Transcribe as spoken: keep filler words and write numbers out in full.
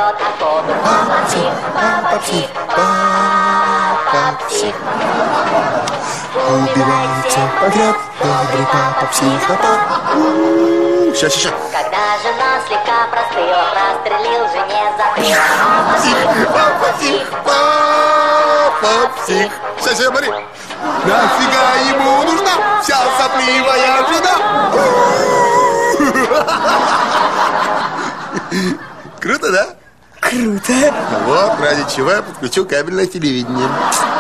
пьет охоту. Папа псих, папа псих, папа псих. Убивает всех подряд, добрый папа психопат. Сейчас, сейчас. Когда жена слегка простыла, прострелил жене затылок. Папа псих, Папа псих, папа псих. Сейчас, сейчас, смотри. Нафига ему нужна вся сопливая жена? Круто, да? Круто. Вот ради чего я подключил кабельное телевидение.